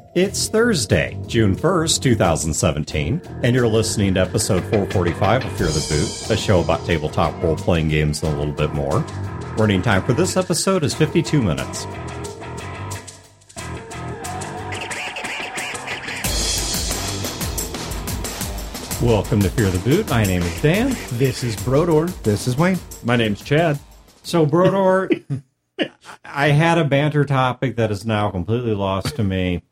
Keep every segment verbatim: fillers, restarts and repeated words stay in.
It's Thursday, June first, twenty seventeen, and you're listening to episode four forty-five of Fear the Boot, a show about tabletop role-playing games and a little bit more. Running time for this episode is fifty-two minutes. Welcome to Fear the Boot. My name is Dan. This is Brodor. This is Wayne. My name's Chad. So, Brodor, I had a banter topic that is now completely lost to me,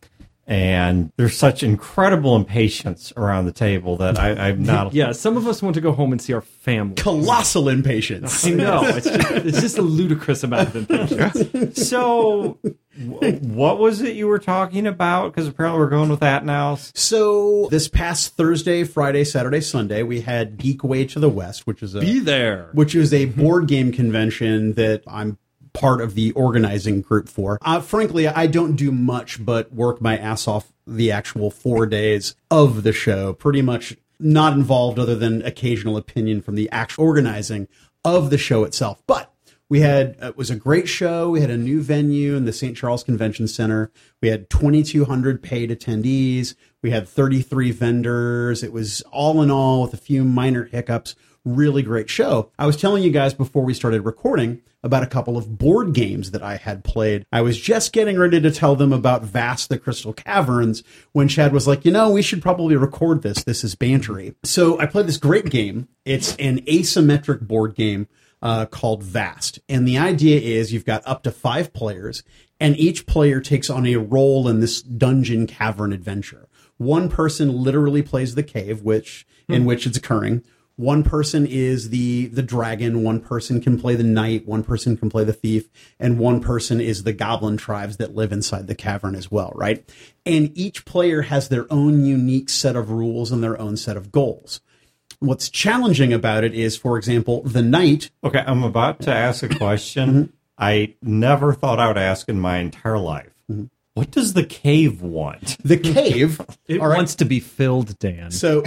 and there's such incredible impatience around the table that I, I'm not... Yeah, some of us want to go home and see our family. Colossal impatience. I know. It's just, it's just a ludicrous amount of impatience. So, w- what was it you were talking about? Because apparently we're going with that now. So, this past Thursday, Friday, Saturday, Sunday, we had Geek Way to the West, which is a Be there. which is a board game convention that I'm part of the organizing group for. Uh, frankly, I don't do much but work my ass off the actual four days of the show. Pretty much not involved other than occasional opinion from the actual organizing of the show itself. But we had, it was a great show. We had a new venue in the Saint Charles Convention Center. We had twenty-two hundred paid attendees. We had thirty-three vendors. It was all in all, with a few minor hiccups, really great show. I was telling you guys before we started recording about a couple of board games that I had played. I was just getting ready to tell them about Vast the Crystal Caverns when Chad was like, you know, we should probably record this. This is bantery. So I played this great game. It's an asymmetric board game uh, called Vast. And the idea is you've got up to five players, and each player takes on a role in this dungeon cavern adventure. One person literally plays the cave, which hmm. in which it's occurring. One person is the the dragon, one person can play the knight, one person can play the thief, and one person is the goblin tribes that live inside the cavern as well, right? And each player has their own unique set of rules and their own set of goals. What's challenging about it is, for example, the knight... Okay, I'm about to ask a question mm-hmm. I never thought I would ask in my entire life. Mm-hmm. What does the cave want? The cave it right. wants to be filled, Dan. So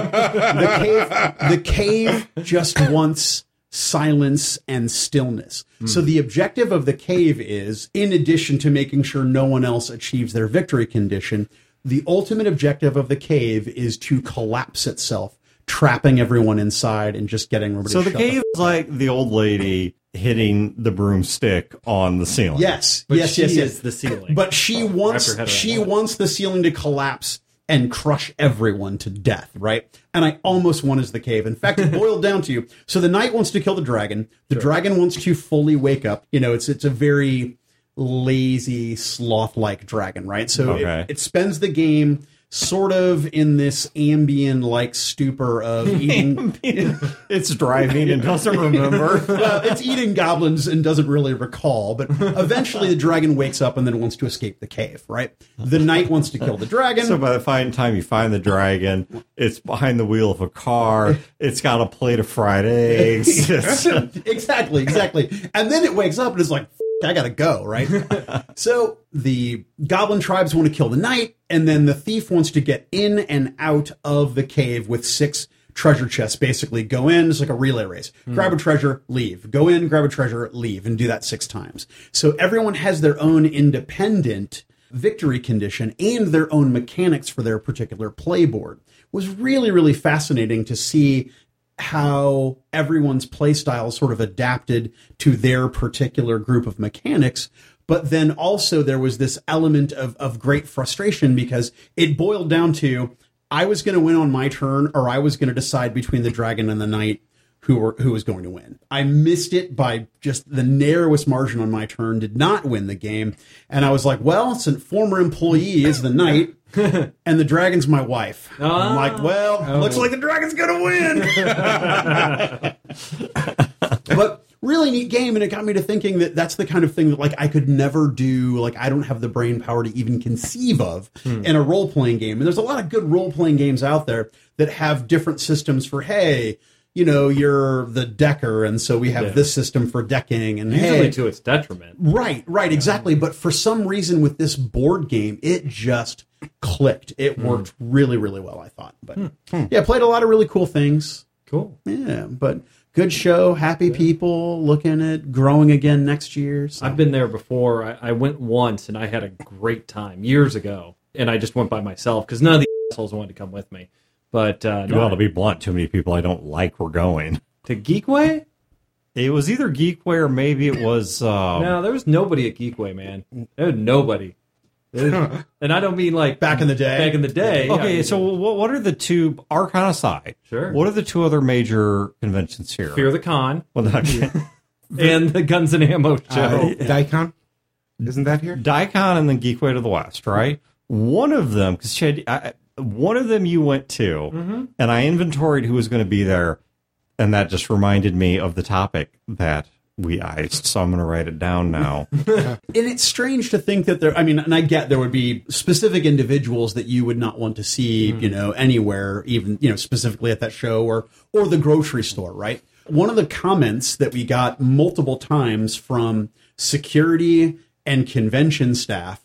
the cave, the cave just wants silence and stillness. Mm. So the objective of the cave is, in addition to making sure no one else achieves their victory condition, the ultimate objective of the cave is to collapse itself, trapping everyone inside and just getting everybody. So the shut cave up. is like the old lady hitting the broomstick on the ceiling. Yes, but yes, she yes, yes. is the ceiling. But she wants she wants the ceiling to collapse and crush everyone to death, right? And I almost won as the cave. In fact, it boiled down to you. So the knight wants to kill the dragon. The sure. dragon wants to fully wake up. You know, it's it's a very lazy, sloth-like dragon, right? So okay. it, it spends the game sort of in this Ambien-like stupor of eating... It's driving and doesn't remember. Well, it's eating goblins and doesn't really recall, but eventually the dragon wakes up and then wants to escape the cave, right? The knight wants to kill the dragon. So by the time you find the dragon, it's behind the wheel of a car, it's got a plate of fried eggs. Exactly, exactly. And then it wakes up and is like, I gotta go, right? So the goblin tribes want to kill the knight, and then the thief wants to get in and out of the cave with six treasure chests. Basically, go in, it's like a relay race. Mm. Grab a treasure, leave. Go in, grab a treasure, leave, and do that six times. So everyone has their own independent victory condition and their own mechanics for their particular playboard. It was really, really fascinating to see how everyone's play style sort of adapted to their particular group of mechanics. But then also there was this element of, of great frustration because it boiled down to, I was going to win on my turn, or I was going to decide between the dragon and the knight who were, who was going to win. I missed it by just the narrowest margin on my turn, did not win the game. And I was like, well, since former employee is the knight, and the dragon's my wife. Oh. I'm like, well, oh. looks like the dragon's going to win. But really neat game, and it got me to thinking that that's the kind of thing that, like, I could never do. Like, I don't have the brain power to even conceive of hmm. in a role-playing game. And there's a lot of good role-playing games out there that have different systems for, hey, you know, you're the decker, and so we have yeah. this system for decking. And usually hey, to its detriment. Right, right, yeah. exactly. But for some reason with this board game, it just clicked. It worked mm. really, really well, I thought. But hmm. yeah, played a lot of really cool things. Cool. Yeah, but good show, happy yeah. people, looking at growing again next year. So. I've been there before. I, I went once, and I had a great time years ago. and I just went by myself because none of the assholes wanted to come with me. But uh, Well, no, to be blunt, too many people I don't like were going. to Geekway? It was either Geekway or maybe it was... Um, No, there was nobody at Geekway, man. There was nobody. There- and I don't mean like Back in the day? Back in the day. Okay, I mean, so what, what are the two... Archon aside. Sure. What are the two other major conventions here? Fear the Con Well, not, and the Guns and Ammo show. Uh, Daikon? Isn't that here? Daikon and then Geekway to the West, right? One of them, because Chad, I, one of them you went to, Mm-hmm. and I inventoried who was going to be there, and that just reminded me of the topic that we iced, so I'm going to write it down now. And it's strange to think that there, I mean, and I get there would be specific individuals that you would not want to see, you know, anywhere, even, you know, specifically at that show or, or the grocery store, right? One of the comments that we got multiple times from security and convention staff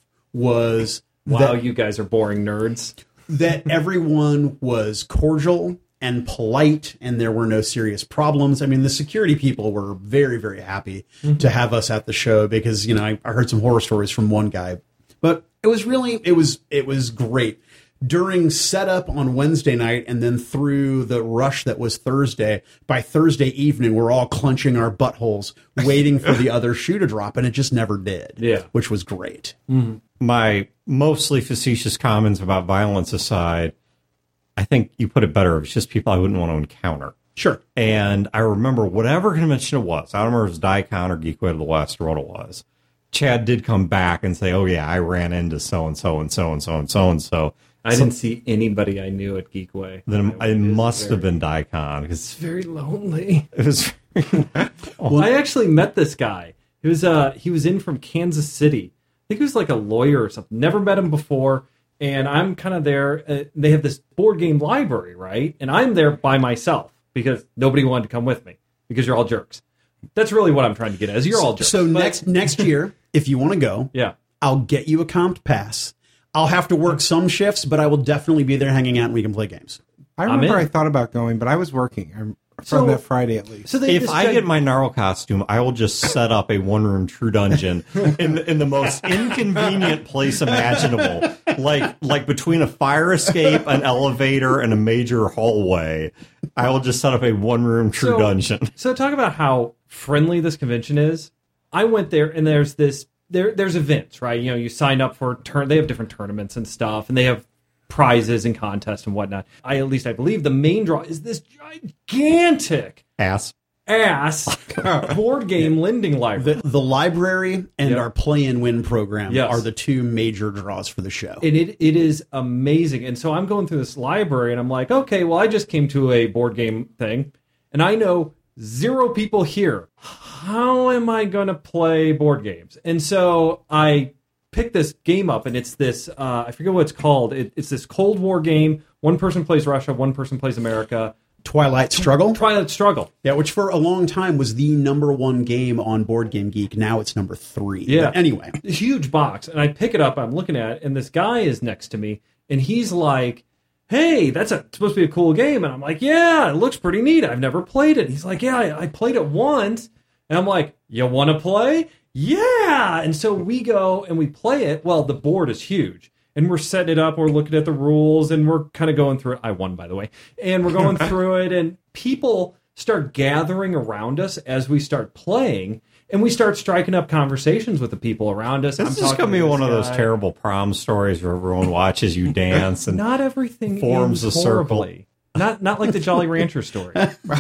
was Wow, that, you guys are boring nerds. that everyone was cordial and polite and there were no serious problems. I mean, the security people were very, very happy to have us at the show because, you know, I, I heard some horror stories from one guy, but it was really, it was, it was great. During setup on Wednesday night and then through the rush that was Thursday, by Thursday evening, we're all clenching our buttholes waiting for the other shoe to drop, and it just never did. Yeah. Which was great. My mostly facetious comments about violence aside, I think you put it better. It's just people I wouldn't want to encounter. Sure. And I remember whatever convention it was, I don't remember if it was Daikon or Geekway to the West or what it was, Chad did come back and say, oh, yeah, I ran into so-and-so and so-and-so and so-and-so. I didn't see anybody I knew at Geekway. Then I it was must very- have been Daikon because very lonely. it was. Well, I actually met this guy. He was uh he was in from Kansas City. I think he was like a lawyer or something. Never met him before. And I'm kind of there. Uh, they have this board game library, right? And I'm there by myself because nobody wanted to come with me because you're all jerks. That's really what I'm trying to get at. Is you're all jerks. So But- next next year, if you want to go, yeah. I'll get you a comped pass. I'll have to work some shifts, but I will definitely be there hanging out and we can play games. I remember in. I thought about going, but I was working. I'm So- from that Friday at least. So they, If this I guy- get my Gnarl costume, I will just set up a one-room True Dungeon in in the most inconvenient place imaginable, like like between a fire escape, an elevator, and a major hallway. I will just set up a one-room True So- Dungeon. So talk about how friendly this convention is. I went there and there's this there there's events, right? You know, you sign up for turn they have different tournaments and stuff, and they have prizes and contests and whatnot. I at least I believe the main draw is this gigantic Ass. ass board game lending library. The, the library and Yep. our play and win program Yes. are the two major draws for the show. And it it is amazing. And so I'm going through this library and I'm like, okay, well, I just came to a board game thing and I know zero people here. How am I going to play board games? And so I picked this game up and it's this, uh, I forget what it's called. It, it's this Cold War game. One person plays Russia, one person plays America. Twilight Struggle. Twilight Struggle. Yeah, which for a long time was the number one game on Board Game Geek. Now it's number three. Yeah. But anyway, A huge box, and I pick it up. I'm looking at it, and this guy is next to me, and he's like, "Hey, that's a, supposed to be a cool game." And I'm like, "Yeah, it looks pretty neat. I've never played it." He's like, "Yeah, I, I played it once." And I'm like, "You want to play?" Yeah. And so we go and we play it. Well, the board is huge. And we're setting it up, we're looking at the rules, and we're kind of going through it. I won, by the way. And we're going through it, and people start gathering around us as we start playing, and we start striking up conversations with the people around us. This I'm is just talking going to be this one of those guy. terrible prom stories where everyone watches you dance and Not everything forms ends a circle. horribly. Not not like the Jolly Rancher story.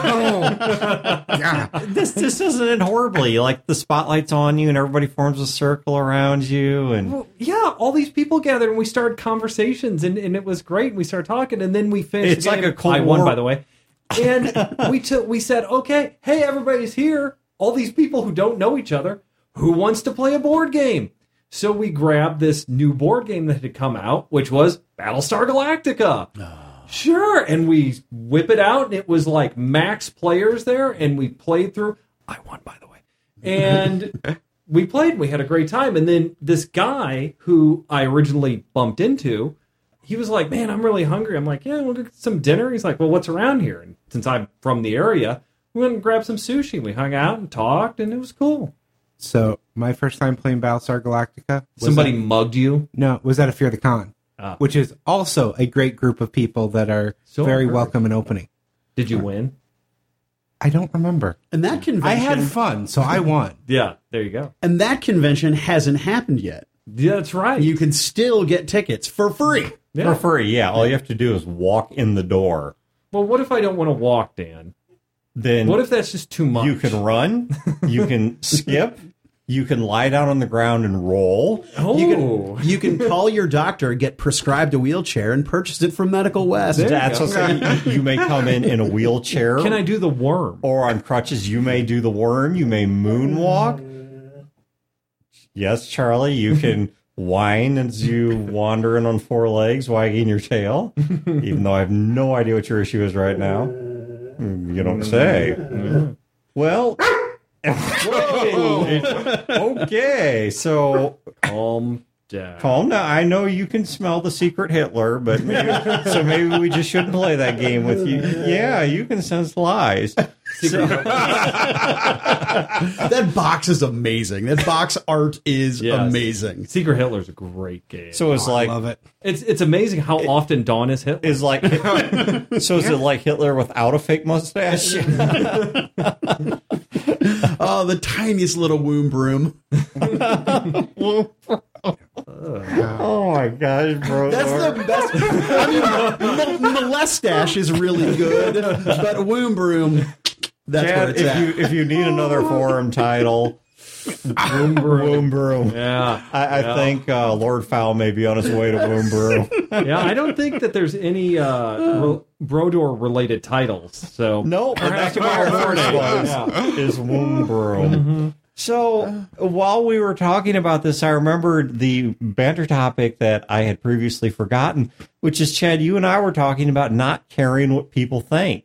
Yeah. this this doesn't end horribly. Like the spotlight's on you and everybody forms a circle around you and Well, yeah, all these people gathered and we started conversations and, and it was great. We started talking and then we finished. It's the like game. a Cold I won, War- by the way. And we took we said, okay, hey, everybody's here. All these people who don't know each other. Who wants to play a board game? So we grabbed this new board game that had come out, which was Battlestar Galactica. Sure. And we whip it out, and it was like max players there, and we played through. I won, by the way. And we played, we had a great time. And then this guy who I originally bumped into, he was like, man, I'm really hungry. I'm like, yeah, we'll get some dinner. He's like, well, what's around here? And since I'm from the area, we went and grabbed some sushi. We hung out and talked, and it was cool. So my first time playing Battlestar Galactica. was Somebody at- mugged you. no, was at a Fear the Con. Ah. which is also a great group of people that are So very perfect. welcome and opening. Did you win? I don't remember. And that convention, I had fun, so I won. Yeah, there you go. and that convention hasn't happened yet. Yeah, that's right. You can still get tickets for free. yeah. For free, yeah. All you have to do is walk in the door. Well, what if I don't want to walk, Dan? Then What if that's just too much? you can run, you can skip, you can lie down on the ground and roll. Oh, You can you can call your doctor, get prescribed a wheelchair, and purchase it from Medical West. There you That's go. what I'm saying. You, you may come in in a wheelchair. can I do the worm? Or on crutches, you may do the worm. You may moonwalk. Yes, Charlie, you can whine as you wandering on four legs, wagging your tail. Even though I have no idea what your issue is right now. You don't say. Well, okay. So Calm down. calm down. I know you can smell the secret Hitler, but maybe, so maybe we just shouldn't play that game with you. Yeah, you can sense lies. So- That box is amazing. That box art is Yes. amazing. Secret Hitler's a great game. So it's I like love it. it's it's amazing how often Dawn is Hitler. is like so is it like Hitler without a fake mustache? Oh, the tiniest little womb broom. Oh my gosh, bro! That's the best. I mean, m- molestache is really good, but womb broom, that's where Chad, it's if at. you if you need another forum title, Womb Broom. Womb Broom. yeah, I, I yeah. think uh, Lord Fowl may be on his way to Womb Broom. yeah. I don't think that there's any uh, ro- Brodor related titles. So No, but that's what our first was Yeah. is Womb Broom. So while we were talking about this, I remembered the banter topic that I had previously forgotten, which is, Chad, you and I were talking about not caring what people think.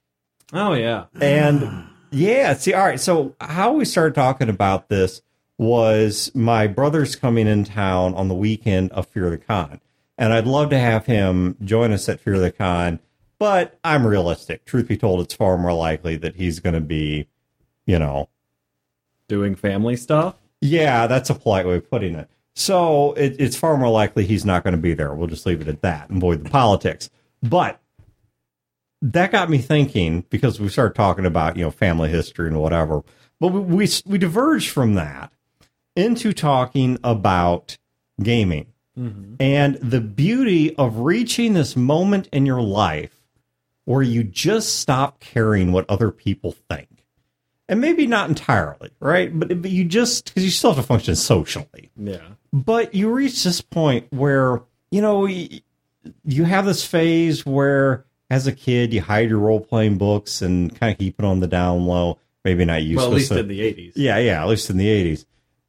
Oh yeah. And yeah, see, all right. So how we started talking about this was my brother's coming in town on the weekend of Fear the Con. And I'd love to have him join us at Fear the Con, but I'm realistic. Truth be told, it's far more likely that he's going to be, you know, Doing family stuff. yeah, that's a polite way of putting it. So it, it's far more likely he's not going to be there. We'll just leave it at that and avoid the politics. But that got me thinking, because we started talking about, you know, family history and whatever. But we we, we diverged from that into talking about gaming Mm-hmm. and the beauty of reaching this moment in your life where you just stop caring what other people think. And maybe not entirely, right? But, but you just, because you still have to function socially. Yeah. But you reach this point where, you know, y- you have this phase where, as a kid, you hide your role-playing books and kind of keep it on the down low. Maybe not you. Well, at least specific- in the eighties. Yeah, yeah, at least in the eighties.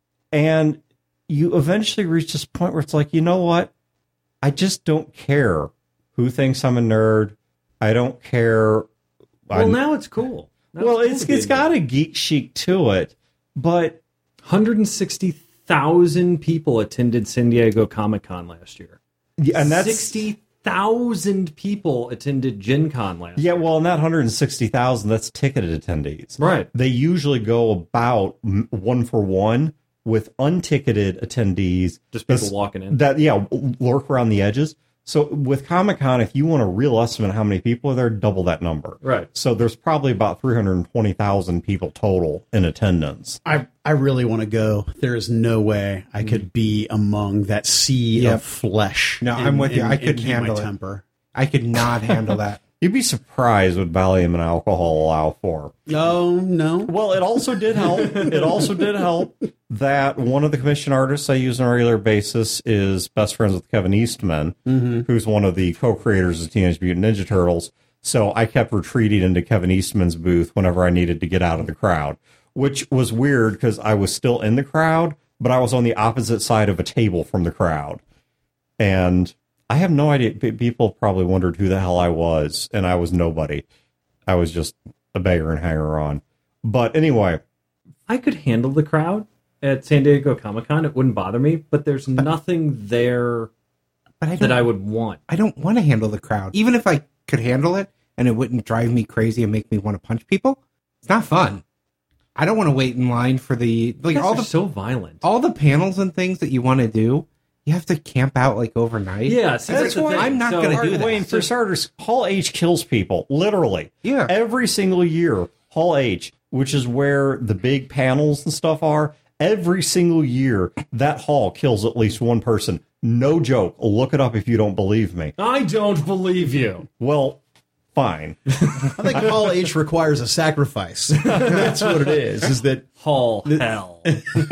And you eventually reach this point where it's like, you know what? I just don't care who thinks I'm a nerd. I don't care. Well, I'm- now it's cool. Now well, cool it's to be it's a got a geek chic to it, but one hundred sixty thousand people attended San Diego Comic Con last year. yeah, and that's sixty thousand people attended Gen Con last yeah. year. Well, and that one hundred sixty thousand, that's ticketed attendees. Right. They usually go about m- one for one with unticketed attendees. Just people That's- walking in. That yeah, lurk around the edges. So with Comic Con, if you want a real estimate of how many people are there, double that number. Right. So there's probably about three hundred twenty thousand people total in attendance. I, I really want to go. There is no way I could be among that sea Yep. of flesh. No, I'm with you. I couldn't keep my handle it. temper. I could not handle that. You'd be surprised what Valium and alcohol allow for. Oh, no. Well, it also did help. It also did help that one of the commission artists I use on a regular basis is best friends with Kevin Eastman, who's one of the co-creators of Teenage Mutant Ninja Turtles. So I kept retreating into Kevin Eastman's booth whenever I needed to get out of the crowd, which was weird because I was still in the crowd, but I was on the opposite side of a table from the crowd. And I have no idea. P- People probably wondered who the hell I was, and I was nobody. I was just a beggar and hanger on. But anyway, I could handle the crowd at San Diego Comic Con. It wouldn't bother me, but there's nothing there But I that don't, I would want. I don't want to handle the crowd. Even if I could handle it and it wouldn't drive me crazy and make me want to punch people, it's not fun. I don't want to wait in line for the like Like all all the so violent. all the panels and things that you want to do. You have to camp out like overnight. Yeah, see, That's that's the why thing. I'm not So- gonna Art do that. Wayne, for starters, Hall H kills people, literally. Yeah. Every single year, Hall H, which is where the big panels and stuff are, every single year, that hall kills at least one person. No joke. Look it up if you don't believe me. I don't believe you. Well, fine. I think Hall H requires a sacrifice. That's what it is. Is that Hall hell.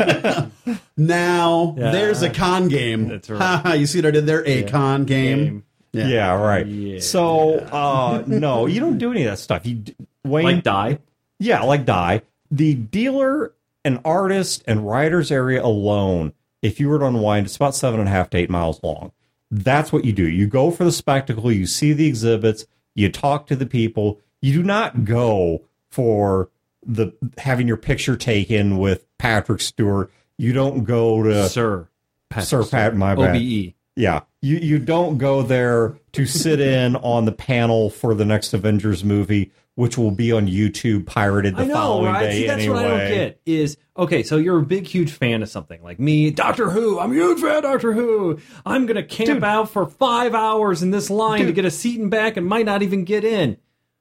now Yeah. there's a con game. That's right. Ha ha, you see what I did there? A con game. Game. Yeah. Yeah, right. Yeah. So, uh, no, you don't do any of that stuff. You, d- Wayne, Like die. yeah, like die. The dealer and artist and writers area alone, if you were to unwind, it's about seven and a half to eight miles long. That's what you do. You go for the spectacle. You see the exhibits. You talk to the people. You do not go for the having your picture taken with Patrick Stewart. You don't go to Sir. Patrick Sir Pat. My bad. O B E. Yeah, you you don't go there to sit in on the panel for the next Avengers movie, which will be on YouTube pirated the I know, following right? day See, that's anyway. what I don't get is, okay, so you're a big, huge fan of something. Like me, Doctor Who. I'm a huge fan of Doctor Who. I'm going to camp Dude. out for five hours in this line to Dude. get a seat and back and might not even get in.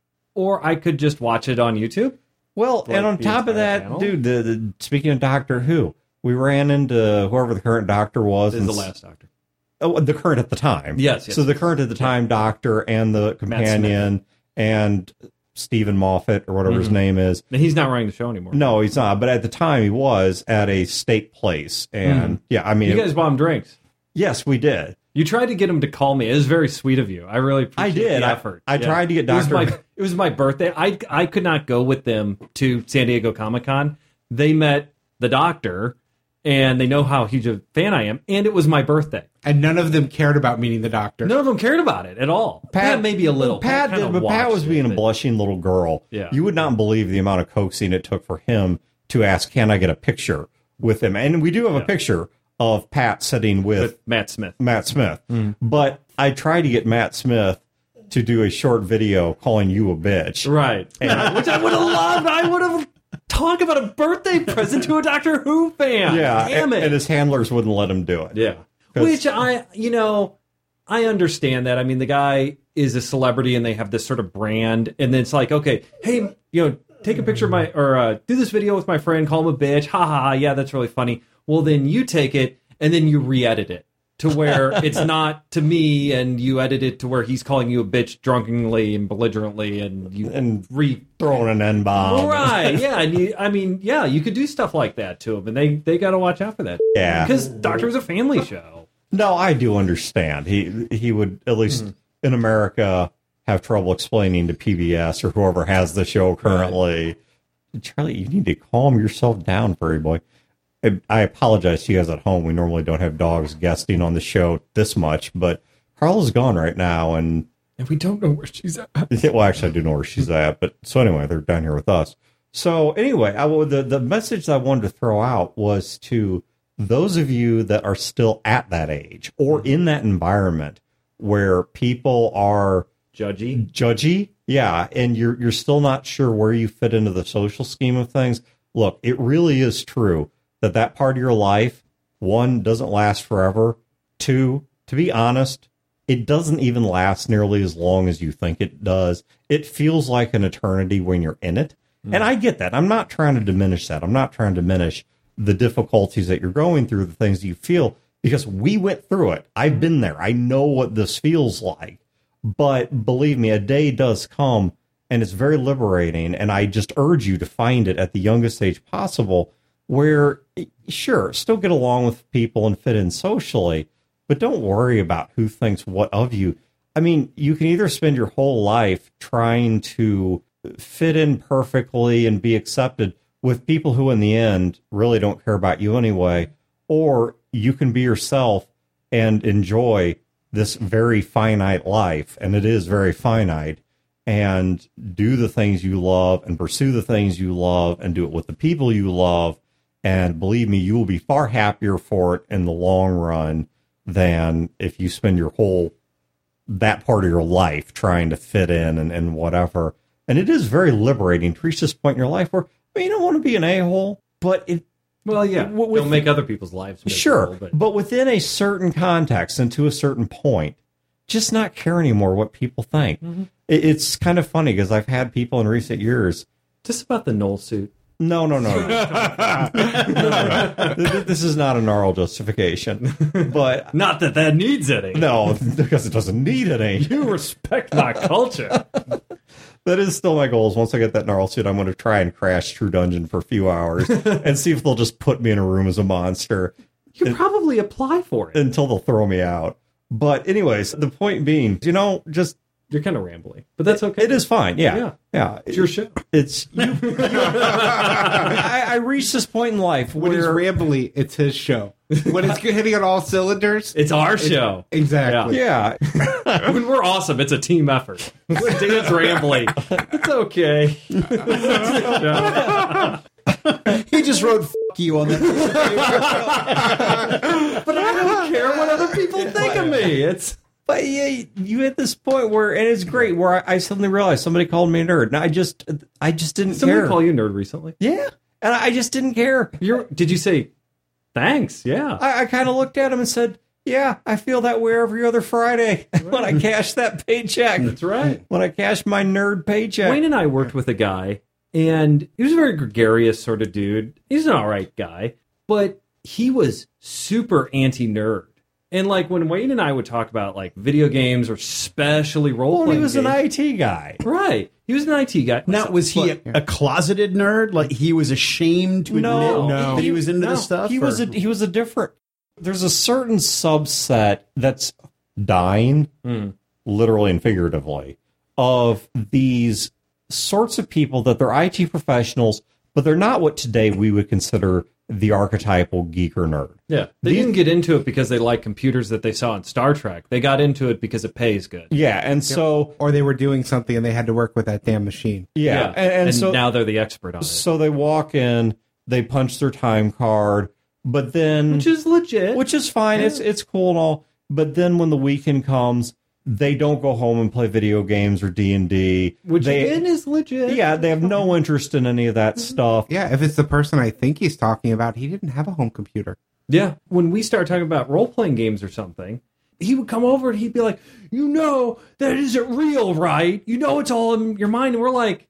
Or I could just watch it on YouTube. Well, Like and on the top of entire that, panel? dude, the, the speaking of Doctor Who, we ran into whoever the current Doctor was. This is and the s- last Doctor. Oh, the current at the time. Yes, yes, So the yes. current at the time Doctor and the companion and Stephen Moffat or whatever his Mhm. name is. And he's not running the show anymore. No, he's not. But at the time, he was at a steak place, and yeah, I mean, You guys bought him drinks. yes, we did. You tried to get him to call me. It was very sweet of you. I really appreciate I did. the I- effort. I tried to get It was Doctor my, it was my birthday. I I could not go with them to San Diego Comic Con. They met the Doctor, and they know how huge a fan I am. And it was my birthday. And none of them cared about meeting the doctor. None of them cared about it at all. Pat, maybe a little. Pat kinda did, but Pat watched was it, being a but- blushing little girl. Yeah. You would not believe the amount of coaxing it took for him to ask, "Can I get a picture with him?" And we do have a Yeah. picture of Pat sitting with, with Matt Smith. Matt Smith. But I tried to get Matt Smith to do a short video calling you a bitch. Right. Which I would have loved. I would have talked about a birthday present to a Doctor Who fan. Yeah, Damn and, it. and his handlers wouldn't let him do it. Yeah. 'Cause- Which I, you know, I understand that. I mean, the guy is a celebrity and they have this sort of brand. And then it's like, okay, hey, you know, take a picture of my, or uh, do this video with my friend, call him a bitch. Ha ha ha. Yeah, that's really funny. Well, then you take it and then you re edit it to where it's not to me and you edit it to where he's calling you a bitch drunkenly and belligerently and you And re. throwing an N bomb. Right, yeah, and you, I mean, yeah, you could do stuff like that to him, and they they got to watch out for that. Yeah. because Doctor's a family show. No, I do understand. He he would at least Mm-hmm. in America have trouble explaining to P B S or whoever has the show currently. Charlie, you need to calm yourself down, furry boy. I, I apologize to you guys at home. We normally don't have dogs guesting on the show this much, but Carla's gone right now, and And we don't know where she's at. well, actually, I do know where she's at. But so anyway, they're down here with us. So anyway, I will, the the message that I wanted to throw out was to those of you that are still at that age or in that environment where people are Judgy. judgy, yeah, and you're you're still not sure where you fit into the social scheme of things. Look, it really is true that that part of your life, one, doesn't last forever. Two, to be honest, it doesn't even last nearly as long as you think it does. It feels like an eternity when you're in it. Mm. And I get that. I'm not trying to diminish that. I'm not trying to diminish the difficulties that you're going through, the things you feel, because we went through it. I've been there. I know what this feels like. But believe me, a day does come, and it's very liberating. And I just urge you to find it at the youngest age possible, where, sure, still get along with people and fit in socially, but don't worry about who thinks what of you. I mean, you can either spend your whole life trying to fit in perfectly and be accepted with people who, in the end, really don't care about you anyway, or you can be yourself and enjoy this very finite life, and it is very finite, and do the things you love and pursue the things you love and do it with the people you love. And believe me, you will be far happier for it in the long run than if you spend your whole, that part of your life trying to fit in and, and whatever. And it is very liberating to reach this point in your life where, I mean, you don't want to be an a-hole, but it Well, yeah. W- with- Don't make other people's lives miserable. Sure, But, but within a certain context and to a certain point, just not care anymore what people think. Mm-hmm. It, it's kind of funny because I've had people in recent years. just about the Knoll suit. No, no, no, no. no, no. This is not a gnarl justification, but Not that that needs any. no, because it doesn't need any. You respect my culture. That is still my goal. Is once I get that gnarl suit, I'm going to try and crash True Dungeon for a few hours and see if they'll just put me in a room as a monster You probably apply for it. until they'll throw me out. But anyways, the point being, you know, just You're kind of rambly, but that's okay. it is fine. Yeah, Yeah. yeah. It's your show. It's you. I, I reached this point in life When he's where rambly, it's his show. When it's hitting on all cylinders, It's our show. exactly. yeah, When we're awesome, it's a team effort. When Dan's rambly, it's okay. Yeah. He just wrote "f you" on that. But I don't care what other people think of me. It's but yeah, you hit this point where, and it's great, where I, I suddenly realized somebody called me a nerd, and I just, I just didn't somebody care. call you nerd recently. Yeah, and I just didn't care. You're. Did you say thanks? Yeah. I, I kind of looked at him and said, "Yeah, I feel that way every other Friday when I cash that paycheck. That's right. When I cash my nerd paycheck." Wayne and I worked with a guy, and he was a very gregarious sort of dude. He's an all right guy, but he was super anti-nerd. And like when Wayne and I would talk about like video games or especially role Well, playing, he was an games, I T guy. right? He was an I T guy. Now, was he a, a closeted nerd? Like he was ashamed to No, admit no. that he was into No, this stuff? He was or- a he was a different. There's a certain subset that's dying, Mm. literally and figuratively, of these sorts of people that they're I T professionals, but they're not what today we would consider the archetypal geek or nerd. Yeah, they These- didn't get into it because they like computers that they saw in Star Trek. They got into it because it pays good. Yeah, and so Or they were doing something and they had to work with that damn machine. yeah, And, and, so now they're the expert on it, so they walk in, they punch their time card, but then which is legit. which is fine. Yeah. It's it's cool and all. But then when the weekend comes, they don't go home and play video games or D and D. which they, again is legit. yeah, they have no interest in any of that stuff. Yeah, if it's the person I think he's talking about, he didn't have a home computer. Yeah. When we start talking about role playing games or something, he would come over and he'd be like, "You know that isn't real, right? You know it's all in your mind." And we're like,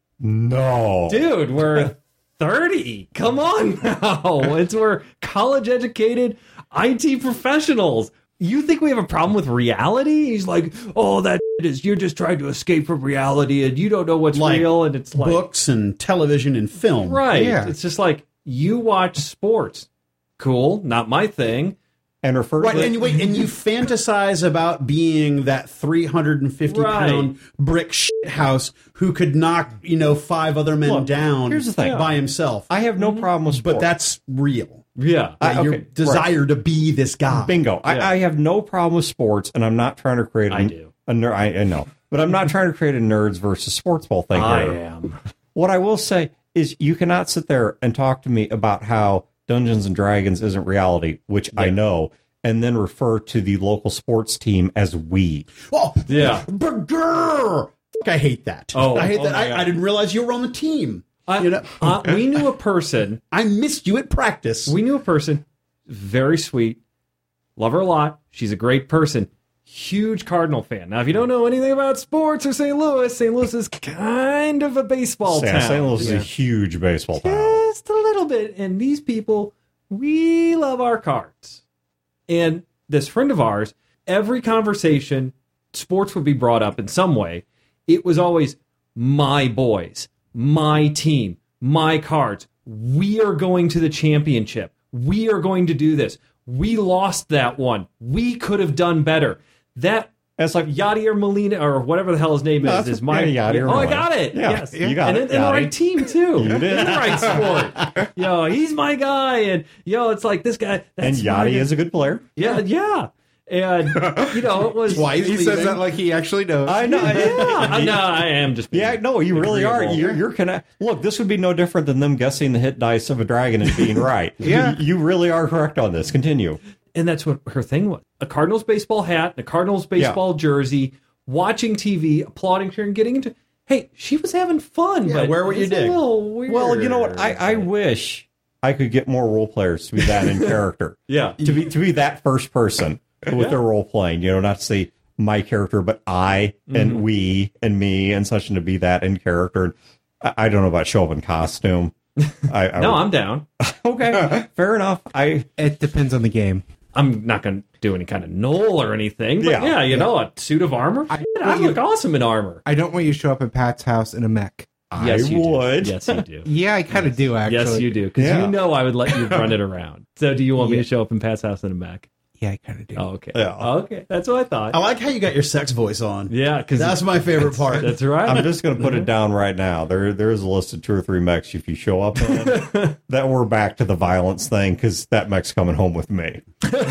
No, "Dude, we're thirty. Come on now. It's we're college educated I T professionals. You think we have a problem with reality?" He's like, "Oh, that is you're just trying to escape from reality and you don't know what's Like real." And it's like, books and television and film. right? Yeah. It's just like you watch sports. Cool, not my thing. and refer Right, to and you wait, and you fantasize about being that three hundred fifty Right. pound brick shit house who could knock, you know, five other men Look, down here's the thing. by himself. I have no problem with sports. but that's real. Yeah. I- Your okay, desire to be this guy. bingo. Yeah. I, I have no problem with sports, and I'm not trying to create. A, I do. A ner- I, I know, but I'm not trying to create a nerds versus sports ball thing I here. am. What I will say is, you cannot sit there and talk to me about how Dungeons and Dragons isn't reality, which I know, and then refer to the local sports team as we. Oh, Yeah. burger. Fuck, I hate that. Oh, I hate oh that. my I, God. I didn't realize you were on the team. I, You know? uh, we knew a person. I missed you at practice. We knew a person, very sweet, love her a lot. She's a great person. Huge Cardinal fan. Now, if you don't know anything about sports or Saint Louis, Saint Louis is kind of a baseball San town. Saint Louis is Yeah. a huge baseball town. Just a little bit. And these people, we love our cards. And this friend of ours, every conversation, sports would be brought up in some way. It was always my boys, my team, my cards. We are going to the championship. We are going to do this. We lost that one. We could have done better. That It's like Yadier Molina, or whatever the hell his name No, is, that's- is my. yeah, Yadier oh, I Molina. got it. Yeah, yes, you got and it, in, in the Yadi. right team too. You did. In the right sport. Yo, he's my guy, and yo, it's like this guy. and That's my Yachty guy. is a good player. Yeah, yeah, and you know it was. Why He says that like he actually knows. I know. Yeah, I- no, I am just. being Yeah, no, you really are. agreeable. You're, you're connect. Look, this would be no different than them guessing the hit dice of a dragon and being right. Yeah. you, you really are correct on this. Continue. And that's what her thing was: a Cardinals baseball hat, and a Cardinals baseball jersey, watching T V, applauding her, and getting into. Hey, she was having fun, Yeah, but where were you it's a dig? little weird. Well, you know what? I, I wish I could get more role players to be that in character. Yeah. To be to be that first person with Yeah. their role playing. You know, not to say my character, but I and Mhm. we and me and such, and to be that in character. I, I don't know about show up in costume. I, I No, would- I'm down. okay. Fair enough. I It depends on the game. I'm not going to do any kind of knoll or anything. But yeah, Yeah. you know, a suit of armor. I, I look awesome in armor. I don't want you to show up at Pat's house in a mech. Yes, I you would. do. Yes, you do. Yeah, I kind of do, actually. Yes, you do. Because Yeah. you know I would let you run it around. So do you want me Yeah. to show up in Pat's house in a Mac? Yeah, I kind of do. Oh, okay. Yeah. Okay. That's what I thought. I like how you got your sex voice on. Yeah, because That's my favorite part. that's right. I'm just going to put it down right now. There, there is a list of two or three mechs. If you show up in, that we're back to the violence thing because that mech's coming home with me.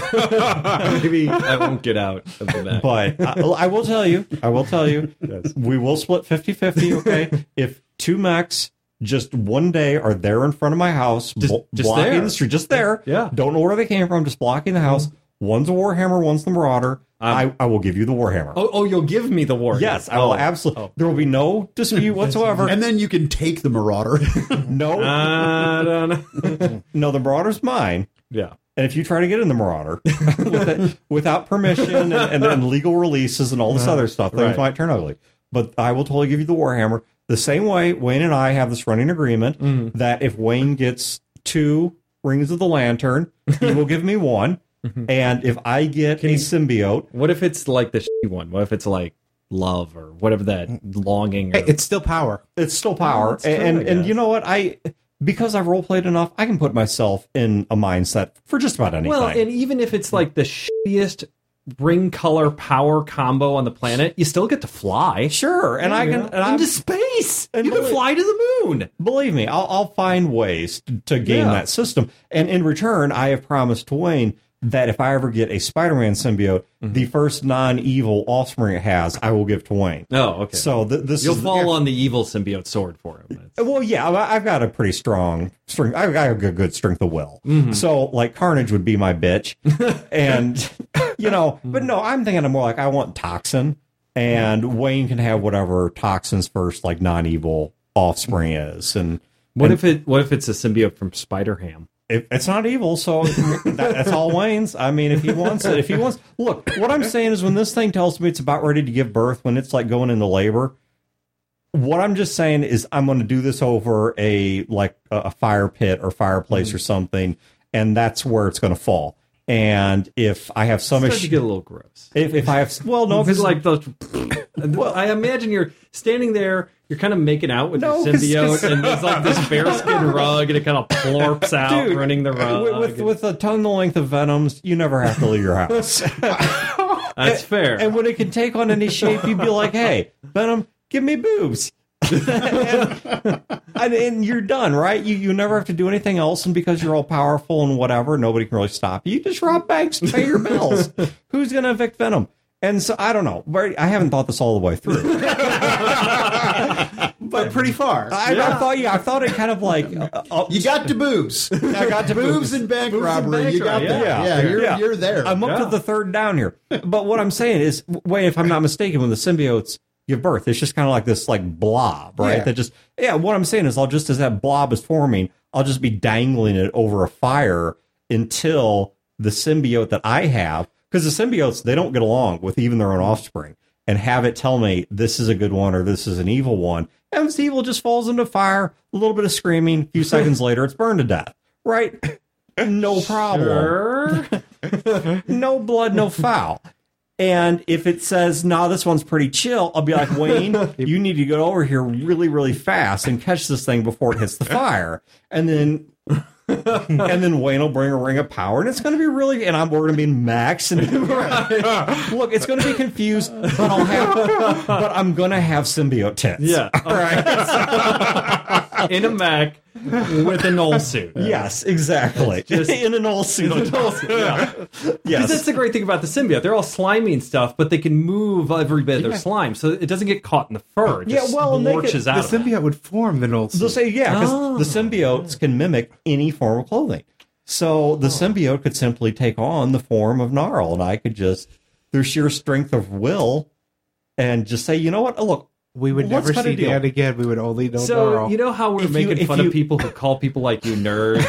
Maybe I won't get out of the Mac. But I, I will tell you, I will tell you, we will split fifty-fifty, okay? If two mechs just one day are there in front of my house, Just- blo- just blocking there. the street, just there. Yeah. Don't know where they came from, just blocking the house. One's a Warhammer, one's the Marauder. I, I will give you the Warhammer. Oh, oh, you'll give me the war. Yes, I will Oh. absolutely. Oh. There will be no dispute whatsoever. And then you can take the Marauder. no, I don't know. no, the Marauder's mine. Yeah. And if you try to get in the Marauder with it, without permission and, and, and legal releases and all this other stuff, things Right. might turn ugly. But I will totally give you the Warhammer. The same way Wayne and I have this running agreement Mm-hmm. that if Wayne gets two Rings of the Lantern, he will give me one. And if I get a symbiote, What if it's like the shitty one? What if it's like love or whatever that longing? Or, Hey, it's still power. it's still power. that's true, and I and guess. you know what? I because I've role played enough, I can put myself in a mindset for just about anything. well, and even if it's like the shittiest ring color power combo on the planet, you still get to fly. sure, and I can and I'm, into space. and You can believe- fly to the moon. believe me, I'll, I'll find ways to, to gain Yeah. that system. And in return, I have promised to Wayne that if I ever get a Spider-Man symbiote, Mm-hmm. the first non-evil offspring it has, I will give to Wayne. Oh, okay. So th- this You'll is fall on the evil symbiote sword for him. That's- Well, yeah, I- I've got a pretty strong strength. I've got a good, good strength of will. Mm-hmm. So, like, Carnage would be my bitch, and you know. But no, I'm thinking of more like I want Toxin, and Wayne can have whatever Toxin's first like non-evil offspring is, and What and if it? What if it's a symbiote from Spider-Ham? if it's not evil, so that, that's all Wayne's. I mean, if he wants it, if he wants, look. What I'm saying is, when this thing tells me it's about ready to give birth, when it's like going into labor. What I'm just saying is I'm going to do this over a like a, a fire pit or fireplace or something, and that's where it's going to fall. And if I have some Starts to issue, get a little gross. if, if I have well, no, It's because like those. Well, I imagine you're standing there, you're kind of making out with No, your 'cause- symbiote, 'cause- and there's like this bearskin rug, and it kind of plorps out, Dude, running the rug. with, with with a tongue the length of Venom's, you never have to leave your house. That's fair. And when it can take on any shape, you'd be like, "Hey, Venom, give me boobs." and, and, and you're done, right? You you never have to do anything else, and because you're all powerful and whatever, nobody can really stop you. You just rob banks, pay your bills. Who's going to evict Venom? And so I don't know. But I haven't thought this all the way through. But pretty far. I, I thought, yeah, I thought it kind of like uh, uh, You got to boobs. I got to boobs and bank Boobs and robbery. bank You got robbery, that. yeah. Yeah, you're, Yeah. you're there. I'm up Yeah. to the third down here. But what I'm saying is, wait, if I'm not mistaken, when the symbiotes give birth, it's just kind of like this like blob, right? Yeah. That just, yeah, what I'm saying is I'll just, as that blob is forming, I'll just be dangling it over a fire until the symbiote that I have, because the symbiotes, they don't get along with even their own offspring, and have it tell me this is a good one or this is an evil one. And this evil just falls into fire, a little bit of screaming, a few seconds later, it's burned to death, right? No problem. Sure. No blood, no foul. And if it says, no, nah, this one's pretty chill, I'll be like, Wayne, you need to get over here really, really fast and catch this thing before it hits the fire. And then and then Wayne will bring a ring of power, and it's going to be really, and I'm, we're going to be Max. And look, it's going to be confused, but I'll have, but I'm going to have symbiote tits. Yeah. All right. In a Mac with a null suit. Yes, exactly. Just- in an old suit. In a null suit, yeah. Yes. Because that's the great thing about the symbiote. They're all slimy and stuff, but they can move every bit of their slime, so it doesn't get caught in the fur. It Yeah, just well, and they splorches get- out. The of that. symbiote would form the null They'll suit. say, yeah, because Oh. the symbiotes can mimic any form of clothing. So the symbiote could simply take on the form of Gnarl, and I could just, through sheer strength of will, and just say, you know what? Oh, look, We would What's never kinda see deal? Dan again. We would only know So, Darl. you know how we're If you- making if fun you- of people who call people like you nerds?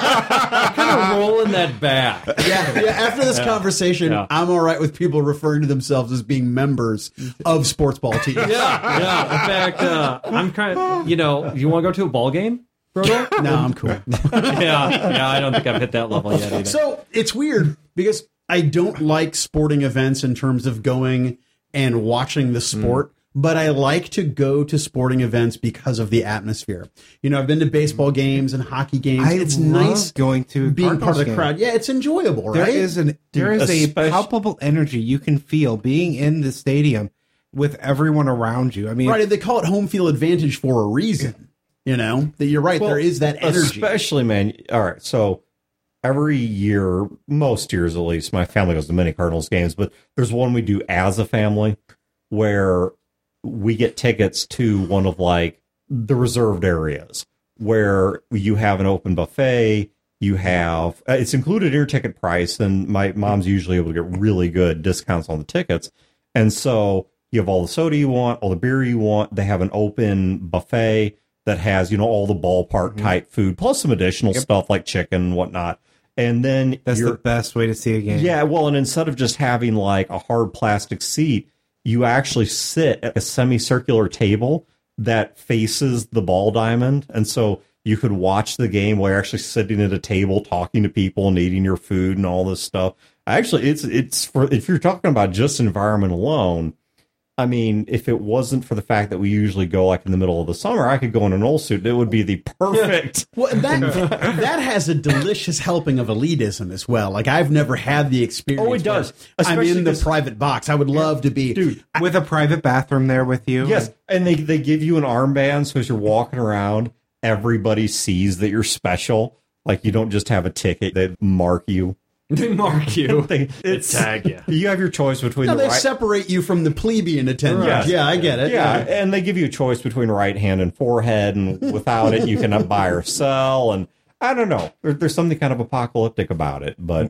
kind of rolling that back. Yeah, yeah. After this conversation, Yeah. I'm all right with people referring to themselves as being members of sports ball teams. Yeah, yeah. In fact, uh, I'm kind of, you know, you want to go to a ball game, Frodo? No, I'm cool. yeah, yeah. I don't think I've hit that level yet either. So it's weird because I don't like sporting events in terms of going and watching the sport, but I like to go to sporting events because of the atmosphere. You know, I've been to baseball games and hockey games. I it's love nice going to being part Cardinals of the game. crowd. Yeah, it's enjoyable, There right? is an there is a especially- palpable energy you can feel being in the stadium with everyone around you. I mean, right. They call it home field advantage for a reason. You know, that you're right. Well, there is that energy. Especially, man. All right, so every year, most years at least, my family goes to many Cardinals games, but there's one we do as a family where we get tickets to one of like the reserved areas where you have an open buffet. You have uh, it's included in your ticket price, and my mom's usually able to get really good discounts on the tickets. And so you have all the soda you want, all the beer you want. They have an open buffet that has, you know, all the ballpark type food, plus some additional Yep. stuff like chicken and whatnot. And then that's you're, the best way to see a game. yeah, well, and instead of just having like a hard plastic seat, you actually sit at a semicircular table that faces the ball diamond. And so you could watch the game while you're actually sitting at a table talking to people and eating your food and all this stuff. Actually, it's it's for if you're talking about just environment alone. I mean, if it wasn't for the fact that we usually go like in the middle of the summer, I could go in an old suit. It would be the perfect. Well, that that has a delicious helping of elitism as well. Like I've never had the experience. Oh, it does. where I'm Especially in the 'cause- private box. I would love to be, Dude, with a private bathroom there with you. yes, and they, they give you an armband, so as you're walking around, everybody sees that you're special. Like you don't just have a ticket; they mark you. They mark you. They, They tag you. You have your choice between No, the they right. separate you from the plebeian attendant. Yes. Yeah, I get it. Yeah, and they give you a choice between right hand and forehead, and without it, you cannot buy or sell. And I don't know, there, there's something kind of apocalyptic about it. But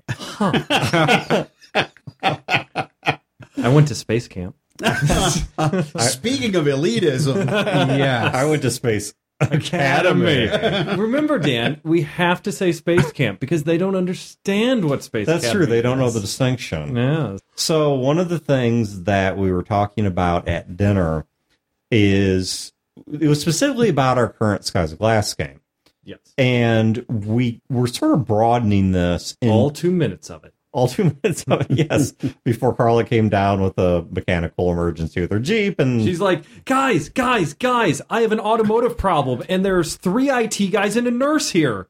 I went to space camp. Speaking of elitism, yeah. I went to Space Academy. Remember, Dan, we have to say space camp because they don't understand what space That's Academy true. They don't know is. the distinction. Yeah. So one of the things that we were talking about at dinner is it was specifically about our current Skies of Glass game. Yes. And we were sort of broadening this in All two minutes of it. all two minutes of it, yes, before Carla came down with a mechanical emergency with her Jeep. And She's like, guys, guys, guys, I have an automotive problem, and there's three I T guys and a nurse here.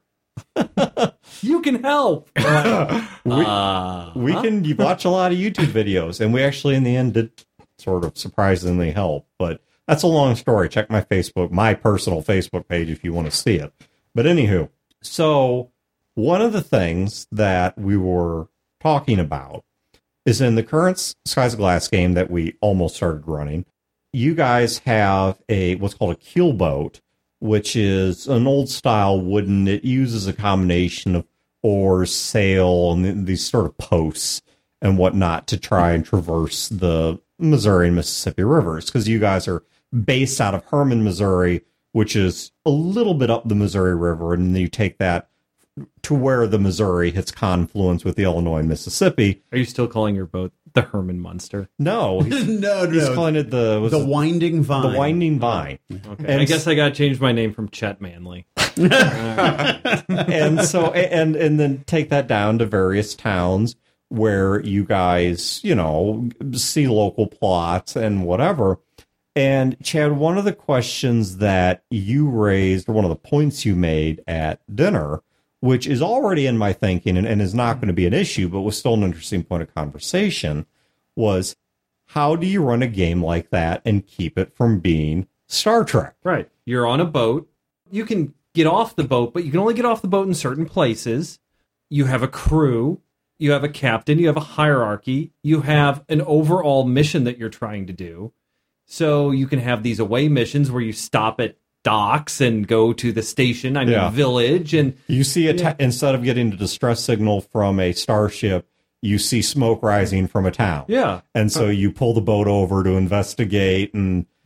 You can help. we, Uh, we can you watch a lot of YouTube videos, and we actually in the end did sort of surprisingly help. But that's a long story. Check my Facebook, my personal Facebook page if you want to see it. But anywho, so one of the things that we were talking about is in the current Skies of Glass game that we almost started running, you guys have a what's called a keel boat, which is an old style wooden. It uses a combination of oars, sail, and these sort of posts and whatnot to try and traverse the Missouri and Mississippi rivers, because you guys are based out of Herman, Missouri, which is a little bit up the Missouri River, and then you take that to where the Missouri hits confluence with the Illinois and Mississippi. Are you still calling your boat the Herman Munster? No, he's, no, he's no, calling it the was the it winding vine. the winding vine. Okay. And I guess I got to change my name from Chet Manley. and so and and then take that down to various towns where you guys, you know, see local plots and whatever. And Chad, one of the questions that you raised, or one of the points you made at dinner, which is already in my thinking and, and is not going to be an issue, but was still an interesting point of conversation, was how do you run a game like that and keep it from being Star Trek? Right. You're on a boat. You can get off the boat, but you can only get off the boat in certain places. You have a crew. You have a captain. You have a hierarchy. You have an overall mission that you're trying to do. So you can have these away missions where you stop at docks and go to the station, I mean Yeah. village, and You see, a ta- Yeah. instead of getting a distress signal from a starship, you see smoke rising from a town. yeah. And so you pull the boat over to investigate and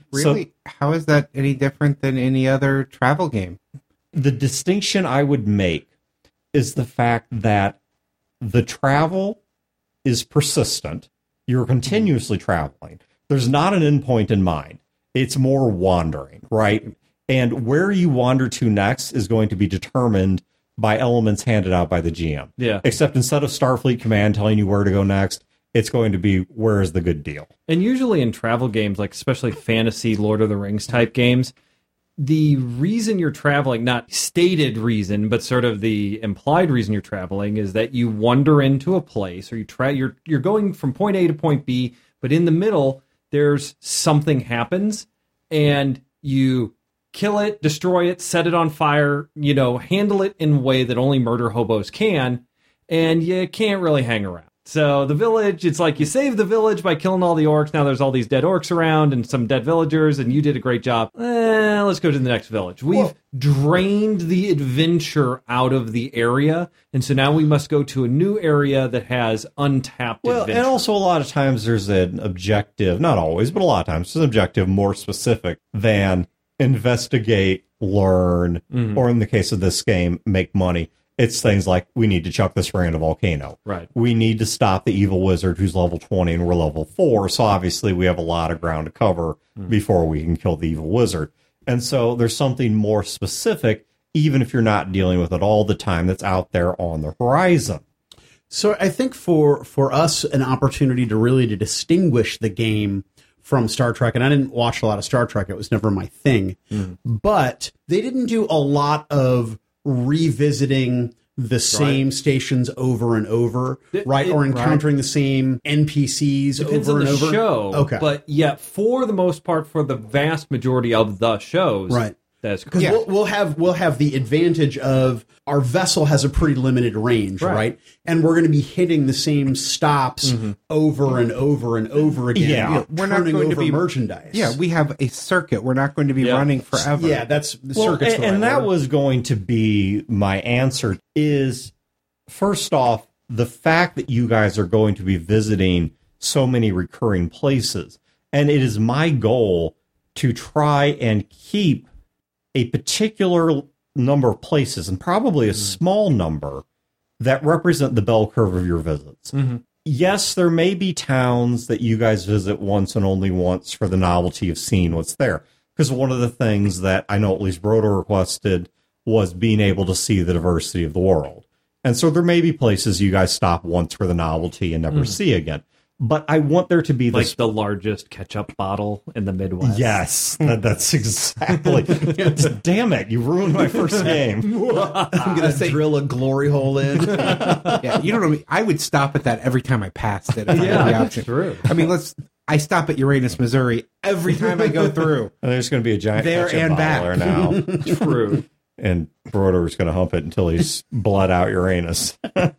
Really? How is that any different than any other travel game? The distinction I would make is the fact that the travel is persistent. You're continuously traveling. There's not an endpoint in mind. It's more wandering, right? And where you wander to next is going to be determined by elements handed out by the G M. Yeah. Except instead of Starfleet Command telling you where to go next, it's going to be where is the good deal. And usually in travel games, like especially fantasy, Lord of the Rings type games, the reason you're traveling, not stated reason, but sort of the implied reason you're traveling, is that you wander into a place, or you try you're you're going from point A to point B, but in the middle there's something happens, and you kill it, destroy it, set it on fire, you know, handle it in a way that only murder hobos can, and you can't really hang around. So the village, it's like you save the village by killing all the orcs. Now there's all these dead orcs around and some dead villagers, and you did a great job. Eh, let's go to the next village. We've well, drained the adventure out of the area, and so now we must go to a new area that has untapped well, adventure. And also a lot of times there's an objective, not always, but a lot of times there's an objective more specific than investigate, learn, mm-hmm. or in the case of this game, make money. It's things like, we need to chuck this ring in a volcano. Right. We need to stop the evil wizard who's level twenty and we're level four. So obviously we have a lot of ground to cover mm. before we can kill the evil wizard. And so there's something more specific, even if you're not dealing with it all the time, that's out there on the horizon. So I think for, for us, an opportunity to really to distinguish the game from Star Trek, and I didn't watch a lot of Star Trek. It was never my thing. Mm. But they didn't do a lot of revisiting the same right. stations over and over, it, right? It, or encountering right. the same N P Cs Depends over on and the over. Show, okay, but yet for the most part, for the vast majority of the shows, right? That's because yeah. we'll, we'll have we'll have the advantage of our vessel has a pretty limited range, right? right? And we're going to be hitting the same stops mm-hmm. over and over and over again. Yeah, you know, we're not going over to be merchandise. Yeah, we have a circuit. We're not going to be yeah. running forever. Yeah, that's the well, circuit's and, the right and that word. was going to be my answer. Is first off, the fact that you guys are going to be visiting so many recurring places, and it is my goal to try and keep a particular number of places, and probably a mm-hmm. small number, that represent the bell curve of your visits. Mm-hmm. Yes, there may be towns that you guys visit once and only once for the novelty of seeing what's there. Because one of the things that I know at least Brodo requested was being able to see the diversity of the world. And so there may be places you guys stop once for the novelty and never mm-hmm. see again. But I want there to be this... Like the largest ketchup bottle in the Midwest. Yes, that, that's exactly... Damn it, you ruined my first game. I'm going to say drill a glory hole in. Yeah, you don't know. I would stop at that every time I passed it. Yeah, that's true. I mean, let's... I stop at Uranus, Missouri every time I go through. And there's going to be a giant there ketchup and bottle back. there now. True. And Broder's going to hump it until he's bled out Uranus.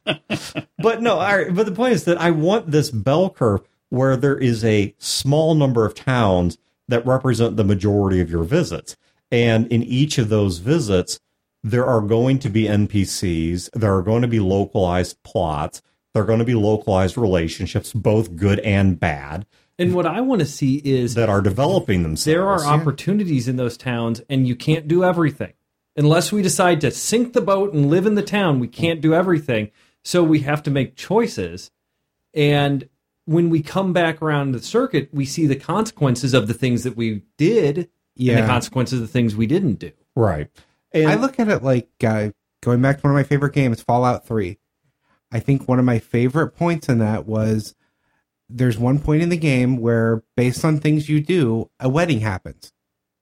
But no, I, but the point is that I want this bell curve where there is a small number of towns that represent the majority of your visits. And in each of those visits, there are going to be N P Cs, there are going to be localized plots, there are going to be localized relationships, both good and bad. And what I want to see is... that are developing themselves. There are opportunities in those towns, and you can't do everything. Unless we decide to sink the boat and live in the town, we can't do everything. So we have to make choices. And when we come back around the circuit, we see the consequences of the things that we did yeah. and the consequences of the things we didn't do. Right. And I look at it like, uh, going back to one of my favorite games, Fallout three. I think one of my favorite points in that was there's one point in the game where, based on things you do, a wedding happens.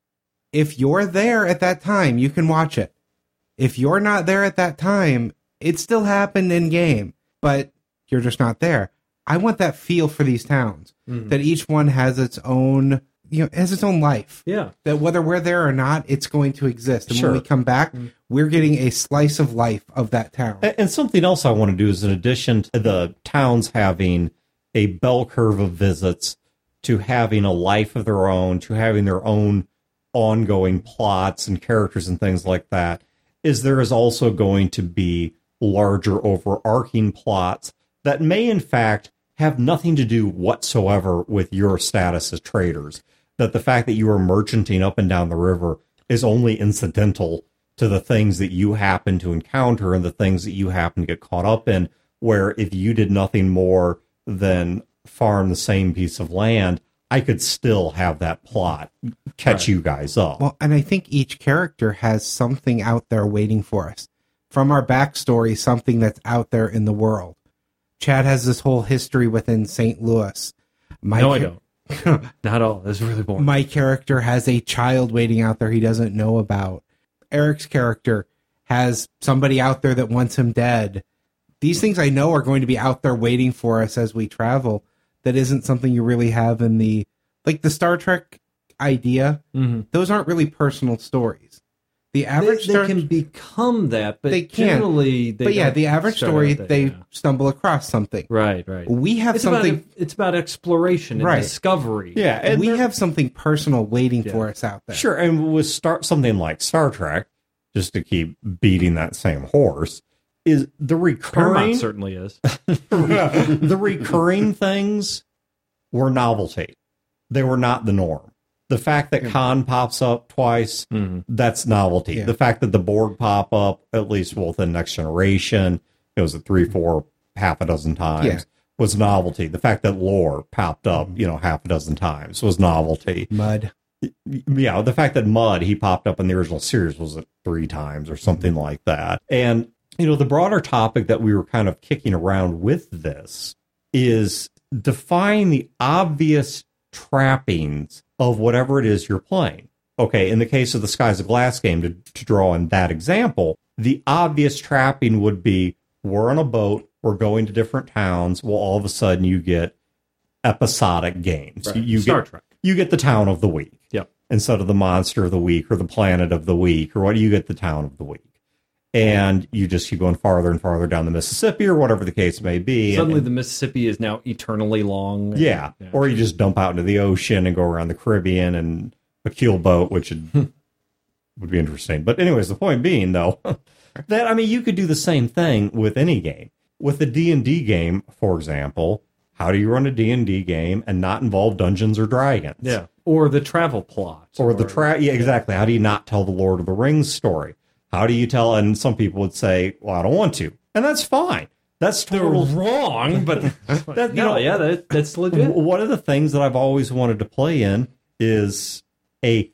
If you're there at that time, you can watch it. If you're not there at that time, it still happened in game, but you're just not there. I want that feel for these towns, mm-hmm. that each one has its own, you know, has its own life. Yeah. That whether we're there or not, it's going to exist. And sure. when we come back, mm-hmm. we're getting a slice of life of that town. And, and something else I want to do is, in addition to the towns having a bell curve of visits, to having a life of their own, to having their own ongoing plots and characters and things like that, is there is also going to be larger overarching plots that may in fact have nothing to do whatsoever with your status as traders. that the fact that you are merchanting up and down the river is only incidental to the things that you happen to encounter and the things that you happen to get caught up in, where if you did nothing more than farm the same piece of land, I could still have that plot catch right. you guys up. Well, and I think each character has something out there waiting for us. From our backstory, something that's out there in the world. Chad has this whole history within Saint Louis. My no, I don't. Not at all. That's really boring. My character has a child waiting out there he doesn't know about. Eric's character has somebody out there that wants him dead. These things I know are going to be out there waiting for us as we travel. That isn't something you really have in the, like the Star Trek idea. Mm-hmm. Those aren't really personal stories. The average they, they can become that, but they can. generally, they but yeah, the average story that, they yeah. stumble across something. Right, right. We have it's something. About, it's about exploration and right. discovery. Yeah, and we have something personal waiting yeah. for us out there. Sure, and with start something like Star Trek, just to keep beating that same horse, is the recurring. Paramount certainly is. The recurring things were novelty. They were not the norm. The fact that Khan pops up twice, mm-hmm. that's novelty. Yeah. The fact that the Borg pop up, at least within Next Generation, it was a three, four, half a dozen times, yeah. was novelty. The fact that Lore popped up, you know, half a dozen times was novelty. Mud. Yeah, the fact that Mud, he popped up in the original series, was it three times or something mm-hmm. like that. And, you know, the broader topic that we were kind of kicking around with this is define the obvious trappings of whatever it is you're playing. Okay, in the case of the Skies of Glass game, to, to draw on that example, the obvious trapping would be we're on a boat, we're going to different towns, well, all of a sudden you get episodic games. Right. You, you Star get, Trek. You get the town of the week. Yep. Instead of the monster of the week or the planet of the week, or what do you get the town of the week? And you just keep going farther and farther down the Mississippi or whatever the case may be. Suddenly and, the Mississippi is now eternally long. And, yeah. yeah. Or you just dump out into the ocean and go around the Caribbean and a keel boat, which would, would be interesting. But anyways, the point being, though, that, I mean, you could do the same thing with any game. With a D and D game, for example, how do you run a D and D game and not involve Dungeons or Dragons? Yeah. Or the travel plot. Or, or the tra- yeah, exactly. How do you not tell the Lord of the Rings story? How do you tell? And some people would say, well, I don't want to. And that's fine. That's total wrong, but that, you no, know, yeah, that, that's legit. One of the things that I've always wanted to play in is a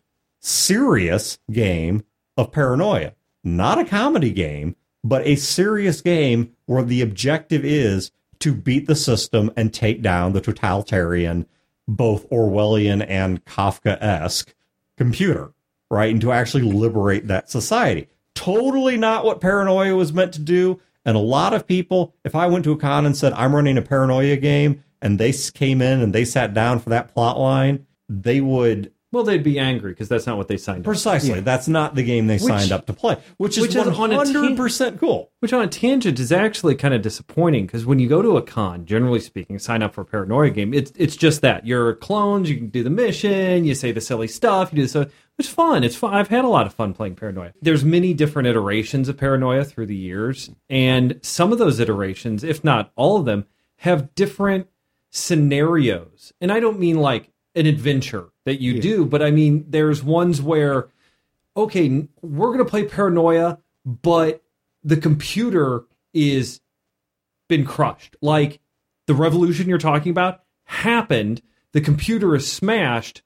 serious game of paranoia. Not a comedy game, but a serious game where the objective is to beat the system and take down the totalitarian, both Orwellian and Kafka-esque computer, right? And to actually liberate that society. Totally not what paranoia was meant to do. And a lot of people, if I went to a con and said, I'm running a paranoia game, and they came in and they sat down for that plot line, they would... Well, they'd be angry because that's not what they signed up Precisely. for. Yeah. That's not the game they which, signed up to play, which is which one hundred percent cool. Which on a tangent is actually kind of disappointing because when you go to a con, generally speaking, sign up for a paranoia game, it's it's just that. You're clones, you can do the mission, you say the silly stuff, you do this. It's fun. It's fun. I've had a lot of fun playing paranoia. There's many different iterations of paranoia through the years, and some of those iterations, if not all of them, have different scenarios. And I don't mean like an adventure that you yeah. do, but I mean, there's ones where, okay, we're going to play paranoia, but the computer is been crushed. Like the revolution you're talking about happened, the computer is smashed.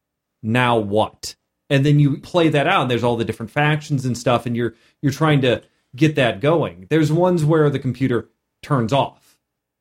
Now what? And then you play that out, and there's all the different factions and stuff, and you're you're trying to get that going. There's ones where the computer turns off,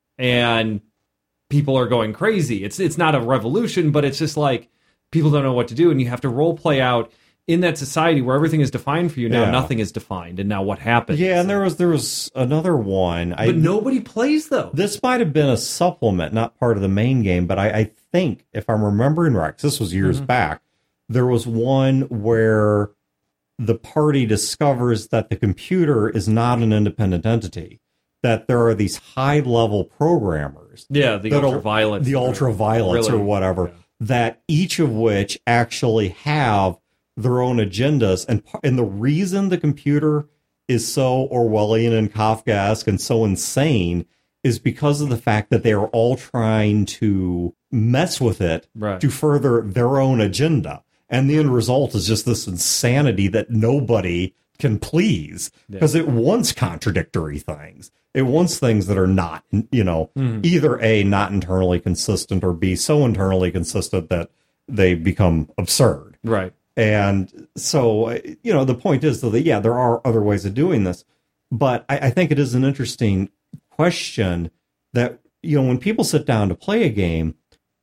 and people are going crazy. It's it's not a revolution, but it's just like people don't know what to do, and you have to role play out in that society where everything is defined for you. Now yeah. nothing is defined, and now what happens? Yeah, and there was there was another one. But I, nobody plays, though. This might have been a supplement, not part of the main game, but I, I think, if I'm remembering right, 'cause this was years mm-hmm. back, there was one where the party discovers that the computer is not an independent entity, that there are these high-level programmers. Yeah, the ultraviolets. The ultraviolets really, or whatever, yeah. that each of which actually have their own agendas. And, and the reason the computer is so Orwellian and Kafkaesque and so insane is because of the fact that they are all trying to mess with it Right. to further their own agenda. And the end result is just this insanity that nobody can please because it wants contradictory things. It wants things that are not, you know, Mm-hmm. either A, not internally consistent, or B, so internally consistent that they become absurd. Right. And so, you know, the point is though that, yeah, there are other ways of doing this, but I, I think it is an interesting question that, you know, when people sit down to play a game,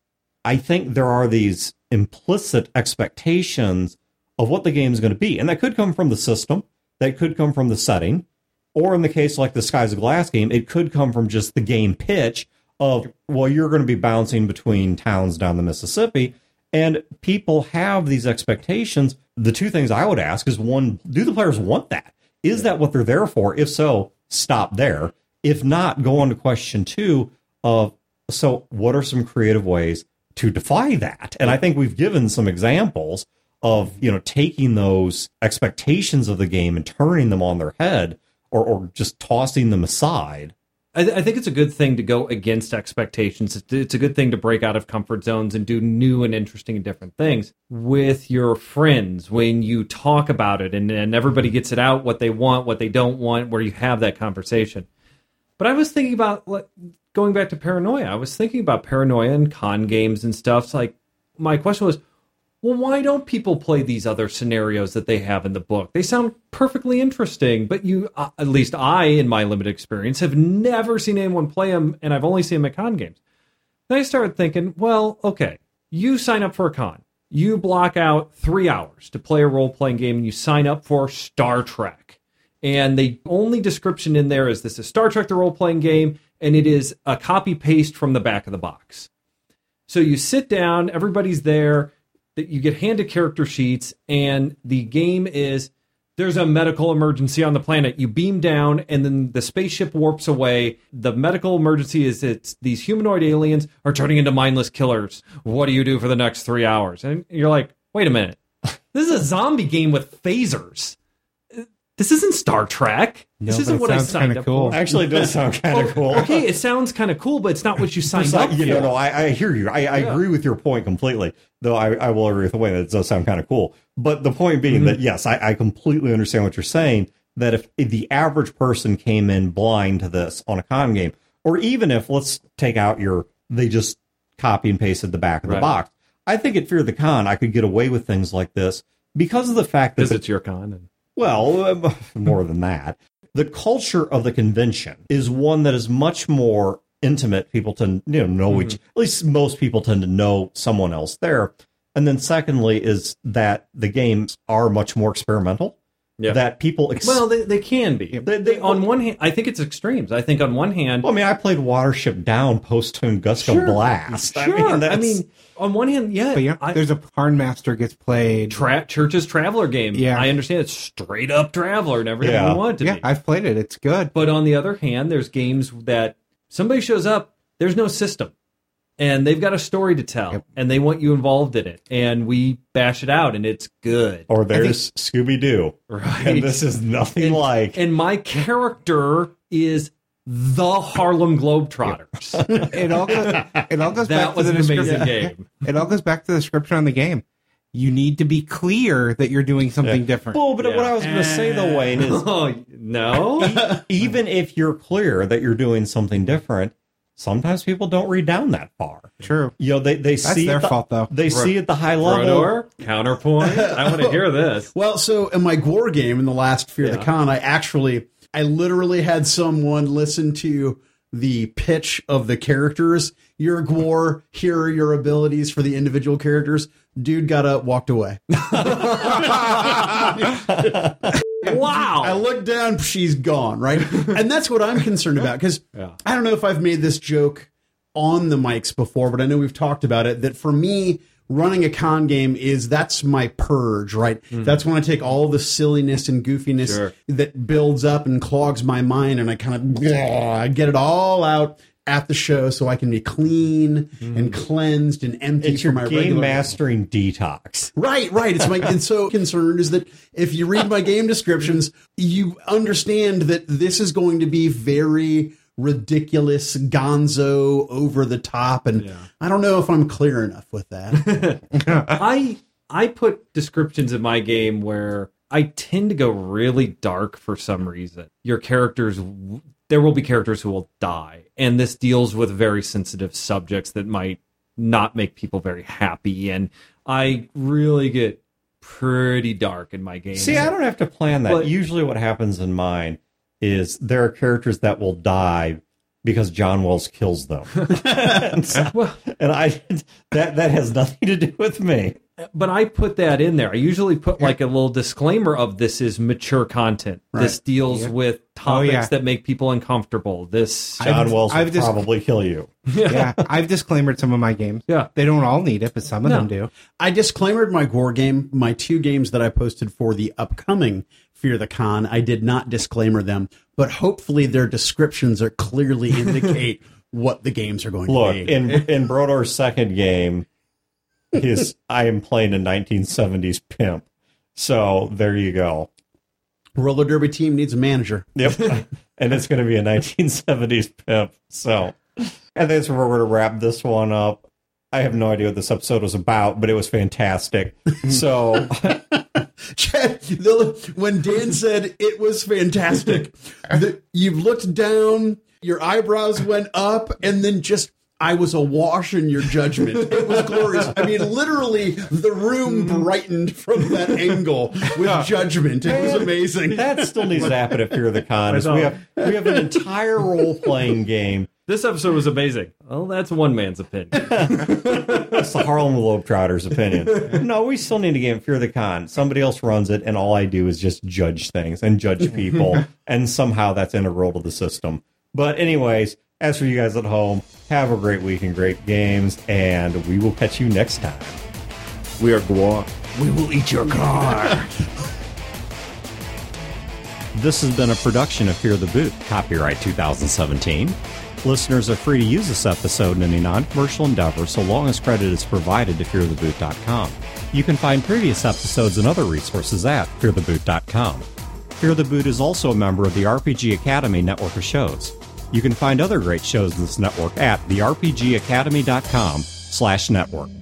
I think there are these implicit expectations of what the game is going to be. And that could come from the system, that could come from the setting, or in the case like the Skies of Glass game, it could come from just the game pitch of, well, you're going to be bouncing between towns down the Mississippi. And people have these expectations. The two things I would ask is, one, do the players want that? Is yeah. that what they're there for? If so, stop there. If not, go on to question two of, so what are some creative ways to defy that? And I think we've given some examples of, you know, taking those expectations of the game and turning them on their head, or, or just tossing them aside. I, th- I think it's a good thing to go against expectations. It's, it's a good thing to break out of comfort zones and do new and interesting and different things with your friends when you talk about it, and, and everybody gets it out, what they want, what they don't want, where you have that conversation. But I was thinking about, going back to paranoia, I was thinking about paranoia and con games and stuff. So like, my question was, well, why don't people play these other scenarios that they have in the book? They sound perfectly interesting, but you, uh, at least I, in my limited experience, have never seen anyone play them, and I've only seen them at con games. Then I started thinking, well, okay, you sign up for a con. You block out three hours to play a role-playing game, and you sign up for Star Trek. And the only description in there is this is Star Trek, the role-playing game, and it is a copy-paste from the back of the box. So you sit down, everybody's there, that you get handed character sheets, and the game is, there's a medical emergency on the planet. You beam down, and then the spaceship warps away. The medical emergency is it's these humanoid aliens are turning into mindless killers. What do you do for the next three hours? And you're like, wait a minute. This is a zombie game with phasers. This isn't Star Trek. This No, isn't but it what I sounds signed kinda up cool. for. Actually, it does sound kind of cool. Okay, it sounds kind of cool, but it's not what you signed It's up like, you for. know, no, I, I hear you. I, I Yeah. agree with your point completely, though I, I will agree with the way that it does sound kind of cool. But the point being Mm-hmm. that, yes, I, I completely understand what you're saying, that if, if the average person came in blind to this on a con game, or even if, let's take out your, they just copy and pasted the back of the Right. box, I think at Fear the Con, I could get away with things like this because of the fact that, Because the, it's your con. And well, uh, more than that. The culture of the convention is one that is much more intimate. People tend, you know, know Mm-hmm. each, at least most people tend to know someone else there. And then secondly is that the games are much more experimental. Yeah. That people, ex- Well, they, they can be. They- they- on one hand, I think it's extremes. I think on one hand, well, I mean, I played Watership Down post Tunguska Sure. Blast. sure. I mean, that's, I mean, on one hand, yeah, But yeah, I, there's a Harnmaster gets played. tra- Church's Traveler game. Yeah. I understand it's straight up Traveler and everything Yeah. we want it to Yeah, be. I've played it. It's good. But on the other hand, there's games that somebody shows up, there's no system, and they've got a story to tell, Yep. and they want you involved in it, and we bash it out, and it's good. or there's Scooby Doo. Right. And this is nothing and, like. and my character is the Harlem Globetrotters. It all goes, it all goes That back was to the an amazing description. game. It all goes back to the description on the game. You need to be clear that you're doing something Yeah. different. Well, but Yeah. what I was going to say though, Wayne, is Oh, no? even if you're clear that you're doing something different, sometimes people don't read down that far. True. You know, they, they That's see their at the, fault, though. They see at the high level. Brodor, counterpoint. I want to hear this. Well, so in my Gore game in the last Fear the Yeah. Con, I actually, I literally had someone listen to the pitch of the characters. You're a Gore, here are your abilities for the individual characters. Dude got up, walked away. Wow. I looked down, she's gone, right? And that's what I'm concerned about, because Yeah. I don't know if I've made this joke on the mics before, but I know we've talked about it, that for me, running a con game is, that's my purge, right? That's when I take all the silliness and goofiness Sure. that builds up and clogs my mind, and I kind of I get it all out at the show so I can be clean and cleansed and empty It's for your my game regular mastering detox. Right, right. It's my, and so concerned is that if you read my game descriptions, you understand that this is going to be very ridiculous, gonzo, over the top, and Yeah. I don't know if I'm clear enough with that. I I put descriptions in my game where I tend to go really dark for some reason. Your characters, there will be characters who will die, and this deals with very sensitive subjects that might not make people very happy, and I really get pretty dark in my game. See, I don't have to plan that. But- Usually what happens in mine is there are characters that will die because John Wells kills them. and, so- Well- and I that that has nothing to do with me. But I put that in there. I usually put like a little disclaimer of this is mature content. This deals with topics yeah. that make people uncomfortable. This, John I've- Wells will I've just- probably kill you. Yeah, I've disclaimered some of my games. Yeah. They don't all need it, but some of No. them do. I disclaimered my Gore game, my two games that I posted for the upcoming Fear the Con. I did not disclaimer them, but hopefully their descriptions are clearly indicate what the games are going Look, to be. in in Brodor's second game, his I am playing a nineteen seventies pimp. So there you go. Roller derby team needs a manager. Yep. And it's going to be a nineteen seventies pimp. So, and that's where we're going to wrap this one up. I have no idea what this episode was about, but it was fantastic. So, Chad, the, when Dan said it was fantastic, the, you looked down, your eyebrows went up, and then just, I was awash in your judgment. It was glorious. I mean, literally, the room brightened from that angle with judgment. It was amazing. that still needs to happen at Fear of the Con. Is we have we have an entire role playing game. this episode was amazing. Well, that's one man's opinion. That's the Harlem Globetrotters' opinion. No, we still need a game, Fear the Con. Somebody else runs it, and all I do is just judge things and judge people, and somehow that's integral to the system. But anyways, as for you guys at home, have a great week and great games, and we will catch you next time. We are Guar. We will eat your car. This has been a production of Fear the Boot, copyright two thousand seventeen. Listeners are free to use this episode in any non-commercial endeavor so long as credit is provided to fear the boot dot com. You can find previous episodes and other resources at fear the boot dot com. Fear the Boot is also a member of the R P G Academy network of shows. You can find other great shows in this network at the r p g academy dot com slash network.